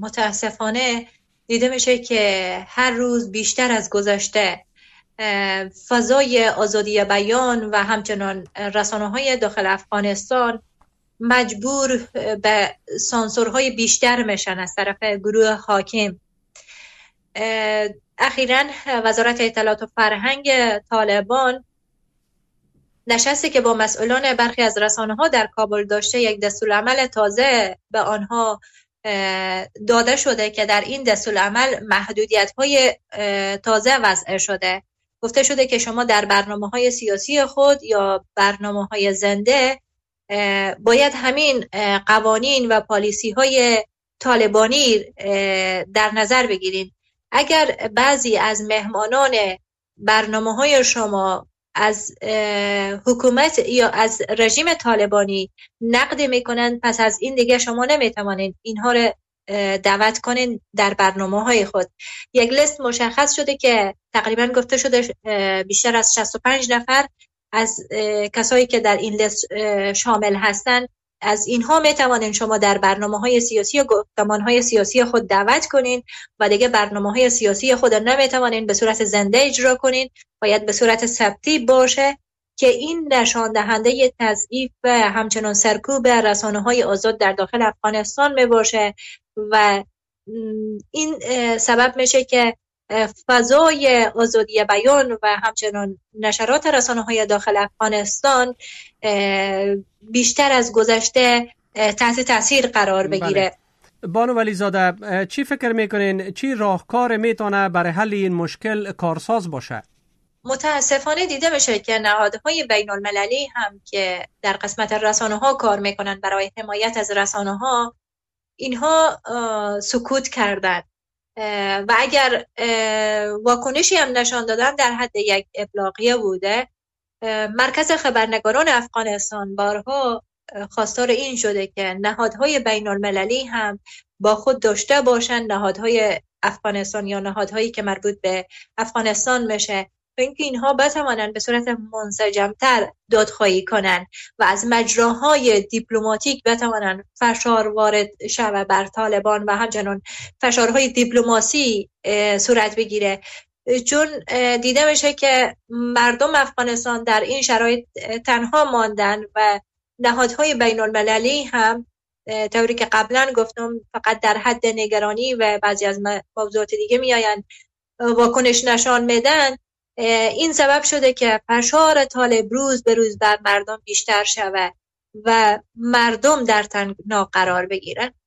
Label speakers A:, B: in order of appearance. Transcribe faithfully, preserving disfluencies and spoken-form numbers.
A: متاسفانه دیده میشه که هر روز بیشتر از گذشته فضای آزادی بیان و همچنان رسانه‌های داخل افغانستان مجبور به سانسورهای بیشتر میشن از طرف گروه حاکم. اخیراً وزارت اطلاعات و فرهنگ طالبان نشستی که با مسئولان برخی از رسانه‌ها در کابل داشته یک دستورالعمل تازه به آنها داده شده که در این دستورالعمل محدودیت‌های تازه وضع شده. گفته شده که شما در برنامه‌های سیاسی خود یا برنامه‌های زنده باید همین قوانین و پالیسی‌های طالبانی در نظر بگیرید. اگر بعضی از مهمانان برنامه‌های شما از حکومت یا از رژیم طالبانی نقد میکنن، پس از این دیگه شما نمیتوانید اینها رو دعوت کنین در برنامه‌های خود. یک لیست مشخص شده که تقریبا گفته شده بیشتر از شصت و پنج نفر از کسایی که در این لیست شامل هستند، از اینها میتوانین شما در برنامه‌های سیاسی و گفتمان‌های سیاسی خود دعوت کنین و دیگه برنامه‌های سیاسی خود نمیتوانین به صورت زنده اجرا کنین، باید به صورت ثبتی باشه که این نشان دهنده تضعیف و همچنان سرکوب رسانه‌های آزاد در داخل افغانستان میباشه و این سبب میشه که فضای آزادی بیان و همچنان نشرات رسانه‌های داخل افغانستان بیشتر از گذشته تحت تاثیر قرار بگیره.
B: بله. بانو ولیزاده، چی فکر میکنین چی راهکار میتونه برای حل این مشکل کارساز باشه؟
A: متاسفانه دیده میشه که نهادهای بین المللی هم که در قسمت رسانه ها کار میکنن برای حمایت از رسانه ها، اینها سکوت کردن و اگر واکنشی هم نشان دادن در حد یک ابلاغیه بوده. مرکز خبرنگاران افغانستان بارها خواستار این شده که نهادهای بین المللی هم با خود داشته باشند، نهادهای افغانستان یا نهادهایی که مربوط به افغانستان میشه، تا اینکه اینها بتوانند به صورت منسجمتر دادخواهی کنند و از مجراهای دیپلماتیک بتوانند فشار وارد شود بر طالبان و همچنان فشارهای دیپلماسی صورت بگیره. چون دیده میشه که مردم افغانستان در این شرایط تنها ماندن و نهادهای بین المللی هم طوری که قبلا گفتم فقط در حد نگرانی و بعضی از موضوعات دیگه میآیند واکنش نشان میدن. این سبب شده که فشار طالب روز به روز بر مردم بیشتر شود و مردم در تنگنا قرار بگیرن.